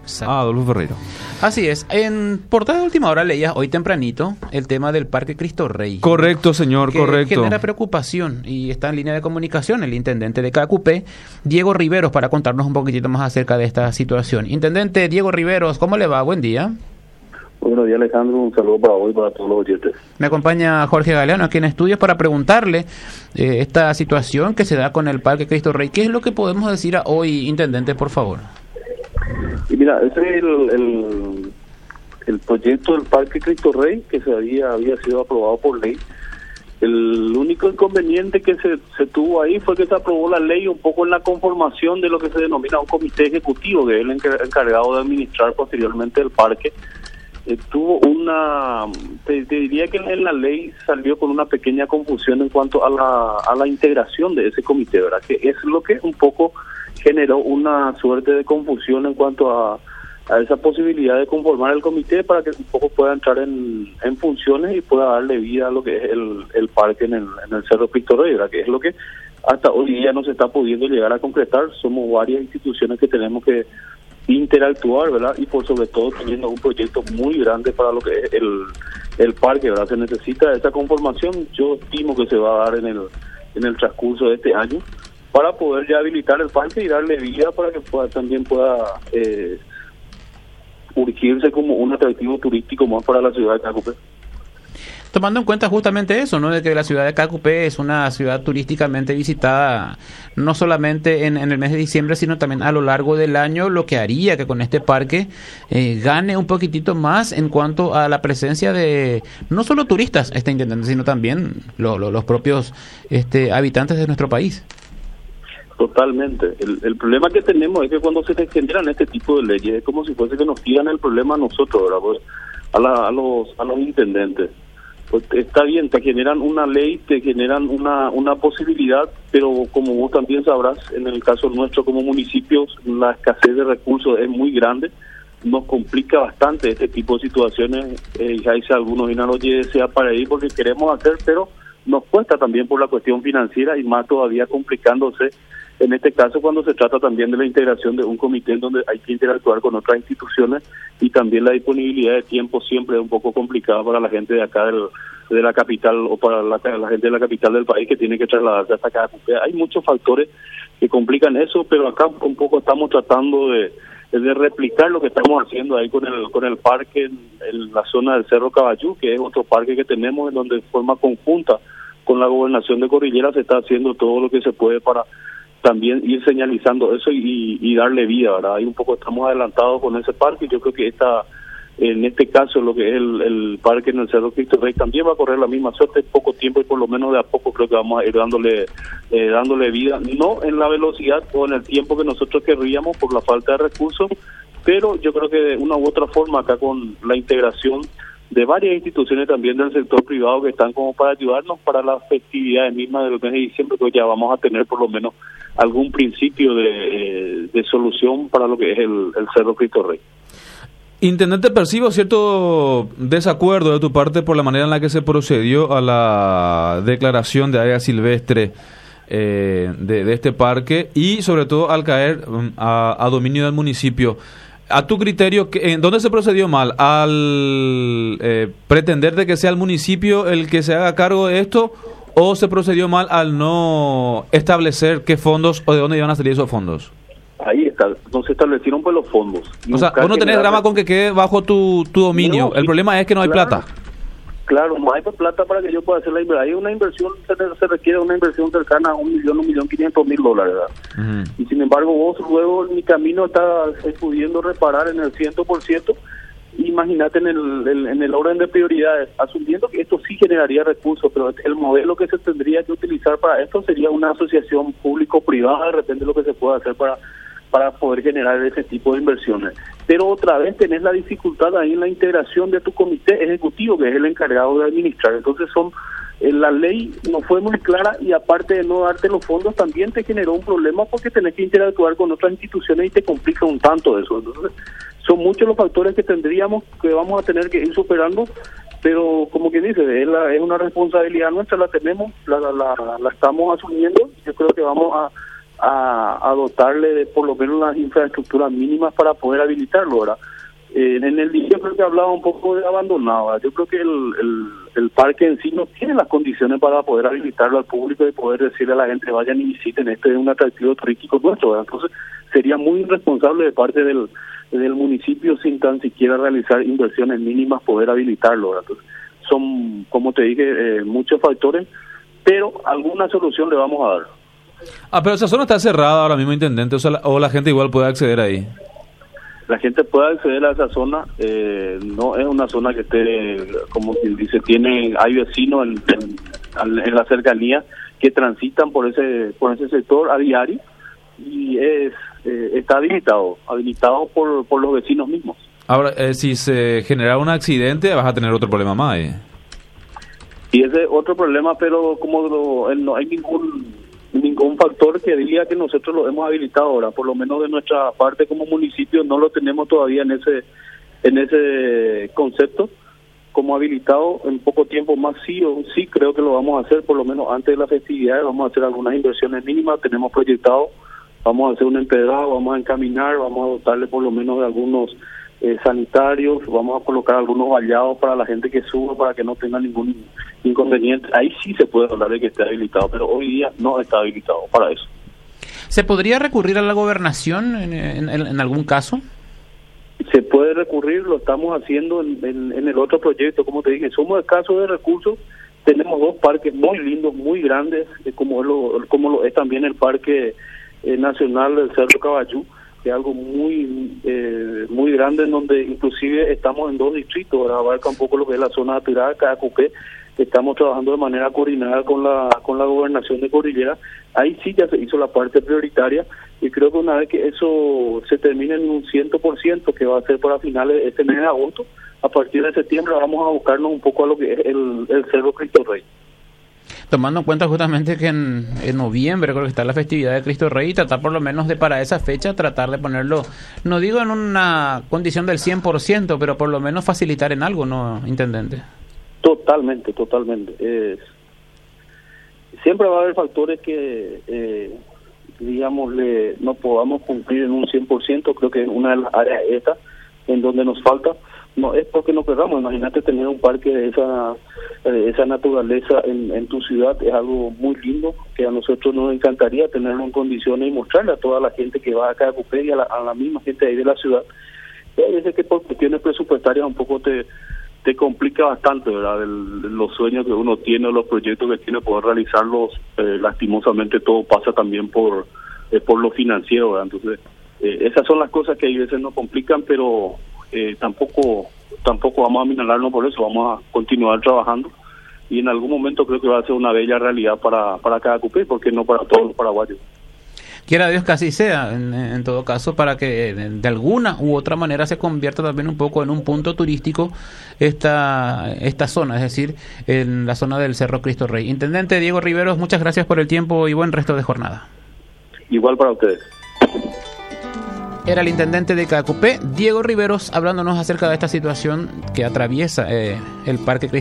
Adolfo Ferreiro. Así es. En portada de última hora leías hoy tempranito el tema del Parque Cristo Rey. Correcto, señor, que correcto. Genera preocupación y está en línea de comunicación el intendente de Cacupé, Diego Riveros, para contarnos un poquitito más acerca de esta situación. Intendente Diego Riveros, ¿cómo le va? Buen día. Buenos días, Alejandro. Un saludo para hoy para todos los oyentes. Me acompaña Jorge Galeano aquí en estudios para preguntarle esta situación que se da con el Parque Cristo Rey. ¿Qué es lo que podemos decir hoy, intendente, por favor? Y mira, ese es el proyecto del Parque Cristo Rey que había sido aprobado por ley. El único inconveniente que se tuvo ahí fue que se aprobó la ley un poco en la conformación de lo que se denomina un comité ejecutivo, que es el encargado de administrar posteriormente el parque. Tuvo te diría que en la ley salió con una pequeña confusión en cuanto a la integración de ese comité, ¿verdad? Que es lo que un poco generó una suerte de confusión en cuanto a esa posibilidad de conformar el comité para que un poco pueda entrar en funciones y pueda darle vida a lo que es el parque en el Cerro Cristo Rey, ¿verdad? Que es lo que hasta hoy día no se está pudiendo llegar a concretar. Somos varias instituciones que tenemos que interactuar, ¿verdad? Y por sobre todo teniendo un proyecto muy grande para lo que es el parque, ¿verdad? Se necesita esa conformación. Yo estimo que se va a dar en el transcurso de este año para poder ya habilitar el parque y darle vida para que también pueda urgirse como un atractivo turístico más para la ciudad de Cacupé. Tomando en cuenta justamente eso, ¿no? De que la ciudad de Cacupé es una ciudad turísticamente visitada, no solamente en el mes de diciembre, sino también a lo largo del año, lo que haría que con este parque gane un poquitito más en cuanto a la presencia de no solo turistas, intendente, sino también los propios habitantes de nuestro país. Totalmente. El problema que tenemos es que cuando se generan este tipo de leyes es como si fuese que nos tiran el problema a nosotros, ¿verdad? Pues, a los intendentes. Pues está bien, te generan una ley, te generan una posibilidad, pero como vos también sabrás, en el caso nuestro como municipios, la escasez de recursos es muy grande, nos complica bastante este tipo de situaciones. Ya dice algunos, y no lo sea para ir porque queremos hacer, pero nos cuesta también por la cuestión financiera y más todavía complicándose en este caso cuando se trata también de la integración de un comité en donde hay que interactuar con otras instituciones y también la disponibilidad de tiempo siempre es un poco complicada para la gente de acá de la capital o para la gente de la capital del país que tiene que trasladarse hasta acá. Hay muchos factores que complican eso, pero acá un poco estamos tratando de replicar lo que estamos haciendo ahí con el parque en la zona del Cerro Caballú, que es otro parque que tenemos en donde de forma conjunta con la gobernación de Cordillera se está haciendo todo lo que se puede para también ir señalizando eso y darle vida, ¿verdad? Ahí un poco estamos adelantados con ese parque. Yo creo que en este caso lo que es el parque en el Cerro Cristo Rey también va a correr la misma suerte en poco tiempo y por lo menos de a poco creo que vamos a ir dándole vida, no en la velocidad o en el tiempo que nosotros querríamos por la falta de recursos, pero yo creo que de una u otra forma acá con la integración de varias instituciones también del sector privado que están como para ayudarnos para las festividades mismas del mes de diciembre, pues ya vamos a tener por lo menos algún principio de solución para lo que es el Cerro Cristo Rey. Intendente, percibo cierto desacuerdo de tu parte por la manera en la que se procedió a la declaración de área silvestre de este parque y sobre todo al caer a dominio del municipio. A tu criterio, ¿en dónde se procedió mal? ¿Al pretender de que sea el municipio el que se haga cargo de esto o se procedió mal al no establecer qué fondos o de dónde iban a salir esos fondos? Ahí está, no se establecieron pues los fondos. O sea, vos no tenés drama con que quede bajo tu dominio, el problema es que no hay plata. Claro, no hay plata para que yo pueda hacer la inversión. Hay una inversión, se requiere una inversión cercana a $1.500.000, ¿verdad? Uh-huh. Y sin embargo, vos luego mi camino está pudiendo reparar en el 100%. Imagínate en el orden de prioridades, asumiendo que esto sí generaría recursos, pero el modelo que se tendría que utilizar para esto sería una asociación público-privada, de repente lo que se puede hacer para poder generar ese tipo de inversiones. Pero otra vez tenés la dificultad ahí en la integración de tu comité ejecutivo, que es el encargado de administrar. Entonces la ley no fue muy clara y aparte de no darte los fondos también te generó un problema porque tenés que interactuar con otras instituciones y te complica un tanto eso. Entonces son muchos los factores que vamos a tener que ir superando, pero como que dice, es una responsabilidad nuestra, la tenemos, la estamos asumiendo. Yo creo que vamos a dotarle de por lo menos las infraestructuras mínimas para poder habilitarlo, ¿verdad? En el día creo que hablaba un poco de abandonado, ¿verdad? Yo creo que el parque en sí no tiene las condiciones para poder habilitarlo al público y poder decirle a la gente vayan y visiten, este es un atractivo turístico nuestro, ¿verdad? Entonces sería muy irresponsable de parte del municipio sin tan siquiera realizar inversiones mínimas poder habilitarlo, ¿verdad? Entonces, son, como te dije, muchos factores, pero alguna solución le vamos a dar. Pero esa zona está cerrada ahora mismo, intendente, o la gente igual puede acceder ahí. La gente puede acceder a esa zona, no es una zona que esté, como quien dice, hay vecinos en la cercanía que transitan por ese sector a diario y está habilitado por los vecinos mismos. Ahora, si se genera un accidente, vas a tener otro problema más. Y ese es otro problema, pero como no hay ningún factor que diga que nosotros lo hemos habilitado ahora, por lo menos de nuestra parte como municipio no lo tenemos todavía en ese concepto como habilitado. En poco tiempo más sí creo que lo vamos a hacer, por lo menos antes de las festividades vamos a hacer algunas inversiones mínimas, tenemos proyectado, vamos a hacer un empedrado, vamos a encaminar, vamos a dotarle por lo menos de algunos sanitarios, vamos a colocar algunos vallados para la gente que suba para que no tenga ningún inconveniente. Ahí sí se puede hablar de que esté habilitado, pero hoy día no está habilitado para eso. ¿Se podría recurrir a la gobernación en algún caso? Se puede recurrir, lo estamos haciendo en el otro proyecto. Como te dije, somos escasos de recursos, tenemos dos parques muy lindos, muy grandes, como lo es también el Parque Nacional del Cerro Caballú, que es algo muy grande, en donde inclusive estamos en 2 distritos, ahora abarca un poco lo que es la zona de Apirá, Cacupé. Estamos trabajando de manera coordinada con la gobernación de Cordillera. Ahí sí ya se hizo la parte prioritaria y creo que una vez que eso se termine en un 100%, que va a ser para finales de este mes de agosto, a partir de septiembre vamos a buscarnos un poco a lo que es el Cerro Cristo Rey. Tomando en cuenta justamente que en noviembre creo que está la festividad de Cristo Rey, tratar por lo menos de para esa fecha tratar de ponerlo, no digo en una condición del 100%, pero por lo menos facilitar en algo, ¿no, intendente? Totalmente. Siempre va a haber factores que, no podamos cumplir en un 100%. Creo que es una de las áreas estas en donde nos falta. No es porque no queramos. Imagínate tener un parque de esa naturaleza en tu ciudad. Es algo muy lindo que a nosotros nos encantaría tenerlo en condiciones y mostrarle a toda la gente que va acá a Cupé y a la misma gente ahí de la ciudad. Y hay veces que por cuestiones presupuestarias un poco te complica bastante, ¿verdad? Los sueños que uno tiene, los proyectos que tiene, poder realizarlos, lastimosamente todo pasa también por lo financiero, ¿verdad? Entonces, esas son las cosas que a veces nos complican, pero tampoco vamos a aminolarnos por eso, vamos a continuar trabajando y en algún momento creo que va a ser una bella realidad para cada Cupé, porque no para todos los paraguayos. Quiera Dios que así sea, en todo caso, para que de alguna u otra manera se convierta también un poco en un punto turístico esta zona, es decir, en la zona del Cerro Cristo Rey. Intendente Diego Riveros, muchas gracias por el tiempo y buen resto de jornada. Igual para ustedes. Era el intendente de Cacupé, Diego Riveros, hablándonos acerca de esta situación que atraviesa el Parque Cristo